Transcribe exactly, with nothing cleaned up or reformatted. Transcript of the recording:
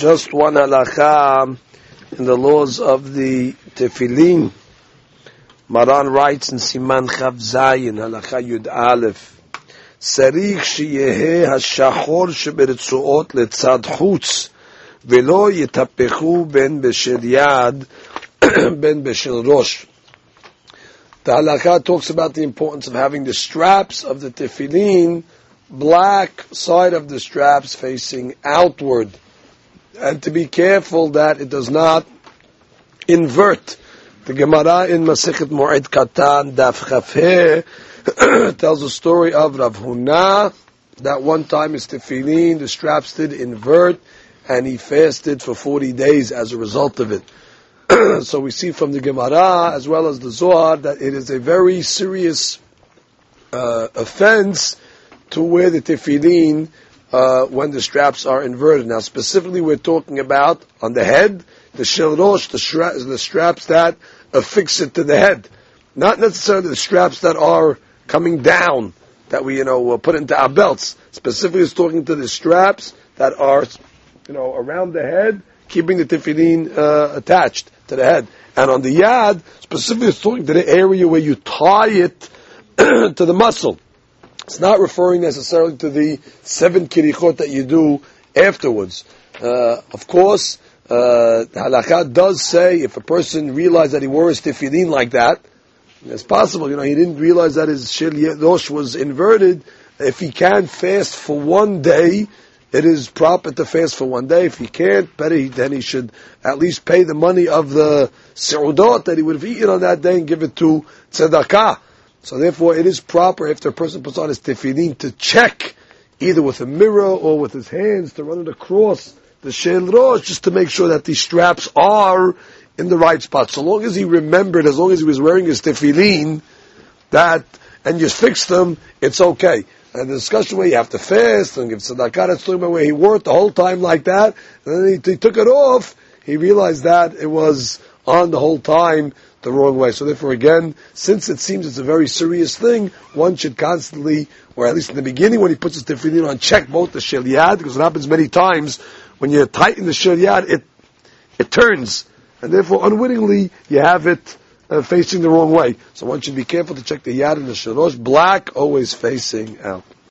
Just one halakha in the laws of the tefillin. Maran writes in Siman Chav Zayin, halakha Yud Aleph, Sarich sheyehe hashachor sheberitzuot letzad chutz, velo yitapechu ben beshel yad, ben beshel rosh. The halakha talks about the importance of having the straps of the tefillin, black side of the straps facing outward, and to be careful that it does not invert. The Gemara in Masechet Moed Katan Daf Chafeh tells a story of Rav Huna that one time his tefillin, the straps did invert, and he fasted for forty days as a result of it. So we see from the Gemara as well as the Zohar that it is a very serious uh, offense to wear the tefillin uh, when the straps are inverted. Now, specifically, we're talking about on the head, the shel rosh, the, stra- the straps that affix it to the head, not necessarily the straps that are coming down that we, you know, put into our belts. Specifically, it's talking to the straps that are, you know, around the head, keeping the tefillin uh, attached to the head. And on the yad, specifically, it's talking to the area where you tie it to the muscle. It's not referring necessarily to the seven kirichot that you do afterwards. Uh, of course, uh, halakha does say if a person realized that he wore his tefillin like that, it's possible, you know, he didn't realize that his shel rosh was inverted. If he can fast for one day, it is proper to fast for one day. If he can't, better he, then he should at least pay the money of the seudot that he would have eaten on that day and give it to tzedakah. So therefore, it is proper if the person puts on his tefillin to check either with a mirror or with his hands to run it across the shel rosh just to make sure that these straps are in the right spot. So long as he remembered, as long as he was wearing his tefillin, that and you fixed them, it's okay. And the discussion where you have to fast and give tzedakah, that's talking about where he wore it the whole time like that, and then he, he took it off, he realized that it was on the whole time the wrong way. So therefore, again, since it seems it's a very serious thing, one should constantly, or at least in the beginning when he puts his tefillin on, check both the shel yad, because it happens many times when you tighten the shel yad, it it turns, and therefore unwittingly you have it uh, facing the wrong way. So one should be careful to check the yad and the shel rosh, black always facing out.